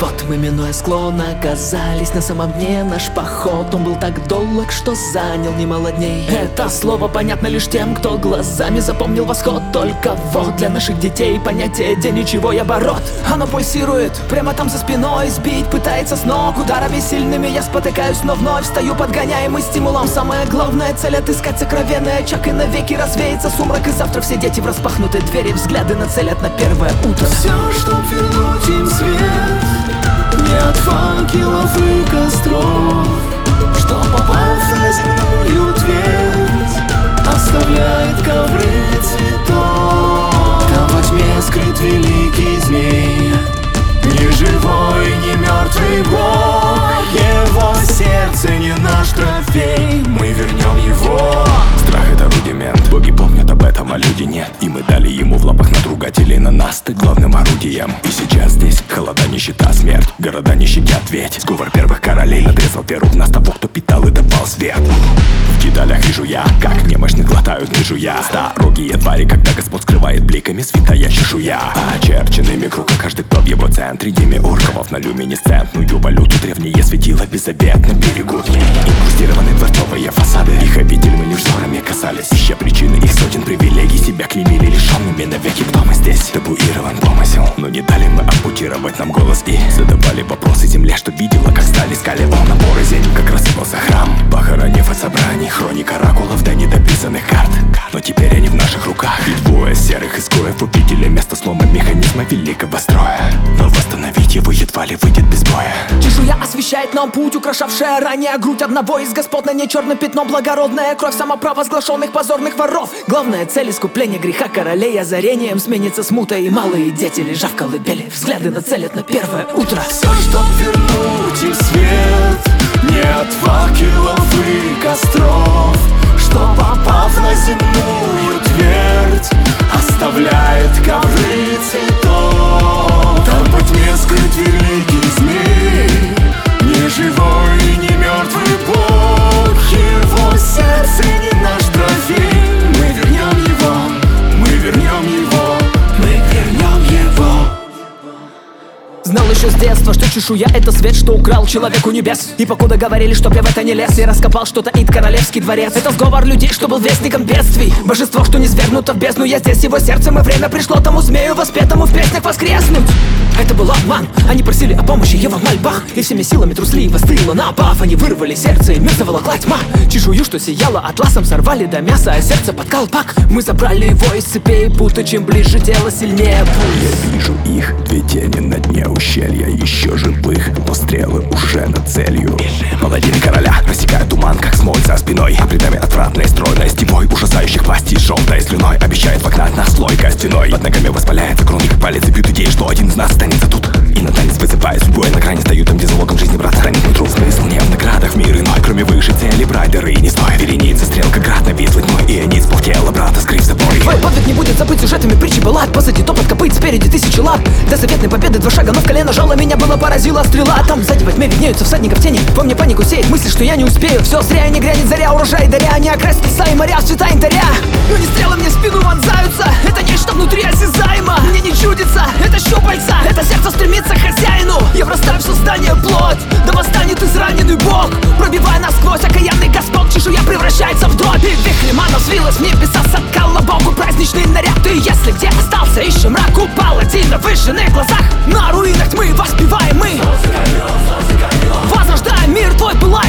Вот мы, минуя склон, оказались на самом дне. Наш поход, он был так долг, что занял немало дней. Это слово понятно лишь тем, кто глазами запомнил восход. Только вот для наших детей понятие день ничего и оборот. Оно пульсирует прямо там за спиной, сбить пытается с ног. Ударами сильными я спотыкаюсь, но вновь встаю, подгоняемый стимулом. Самая главная цель — отыскать сокровенный очаг, и навеки развеется сумрак. И завтра все дети в распахнутой двери взгляды нацелят на первое утро. Все, чтоб вернуть им свет, не от факелов и костров, что попал на земную твердь, оставляет ковры цветов. Там во тьме скрыт великий змей, ни живой, ни мертвый бог. Его сердце не наш трофей, мы вернем его. Страх — это рудимент, боги помнят об этом, а люди нет. И мы дали ему в лапах надругателей на нас ты главным орудием. И сейчас здесь холода, нищета, смерть. Города не щадят, ведь сговор первых королей надрезал веру в нас, того, кто питал и давал свет. В деталях вижу я, как немощных глотают, не жуя. Старогие твари, когда Господь скрывает бликами святая чешуя. Очерченными кругом каждый, кто в его центре. Демиургов на люминесцентную валюту древние светила беззаветно берегут. Инкрустированы дворцовые фасады, их обитель мы лишь взорами касались. Ища причины их сотен привилегий, себя клеймили лишенными навеки. Кто мы здесь? Табуирован помысел, но не дали мы ампутировать нам голос. И задавали вопросы земле, что видела, как стали скали он порознь, как рассыпался храм, похоронив от собраний хроник оракулов до недописанных карт. Но теперь они в наших руках, и двое серых изгоев убедили место слома механизма великого строя. Но восстановить его едва ли выйдет без боя. Чешуя освещает нам путь, украшавшая ранее грудь одного из господ. На ней черным пятном благородная кровь самопровозглашенных позорных воров. Главная цель — искупление греха королей озарением сменится смутой, и малые дети, лежа в колыбели, взгляды нацелят на первое утро. Все, чтоб вернуть им свет, не от факелов и костров, что, попав на земную твердь, оставляет ковры цветов. Там по тьме скрыт великий змей, ни живой, ни мертвый бог. Его сердце не наш трофей, мы вернем его, мы вернем его, мы вернем его. Знал еще с детства, что чешуя — это свет, что украл человек у небес. И покуда говорили, чтоб я в это не лез, и раскопал что-то ид королевский дворец. Это сговор людей, что был вестником бедствий, божество, что не свергнуто в бездну. Я здесь его сердцем, и время пришло тому змею, воспетому в песнях, воскреснуть. Это был обман, они просили о помощи его в мольбах, и всеми силами трусливо стыло на обав. Они вырвали сердце, и мир заволокла тьма. Чешую, что сияла атласом, сорвали до мяса, а сердце под колпак. Мы забрали его из цепей пута, чем ближе тело, сильнее пульс. Я вижу их, две тени на дне ущелья, еще живых, но стрелы уже над целью. Паладины короля рассекают туман, как смоль за спиной, а пред нами отвратная стройность тьмой ужасающих пастей, желтой слюной обещает вогнать нас слой костяной. Под ногами воспаляется круг, как палец бьют идеи, что один из нас останется тут. И на танец вызывая судьбой, на грани стою там, где залогом жизни брат хранит нутру. Смысл не в наградах, мир иной, кроме высшей цели брайдеры не стоит. Вереница стрелка град навислый тьмой, и они спух тела брата скрыв собой. Твой подвиг не будет забыть сюжетами притчи баллад. Позади топот копыт, спереди тысячи лап. До заветной победы 2 шага, но в колено жало меня было, поразила стрела. Там сзади во тьме виднеются всадников тени, во мне панику сеет мысль, что я не успею. Все зря, не грянет заря, урожай даря, не окрасит леса и моря в цвета янтаря. Но не стрелы мне в спину вонзаются, это нечто внутри осязаемо. Мне не чудится, это щупальца, это сердце стремится к хозяину. Я врастаю в создание плоть, да восстанет израненный бог, пробивая насквозь окаянный господ. Чешуя превращается в дробь, и вихрем она взвилась в небеса, соткала богу праздничный наряд. И если где остался еще мрак, упал один на выжженных глазах. На руинах тьмы воспеваем мы, возрождаем мир твой пылает.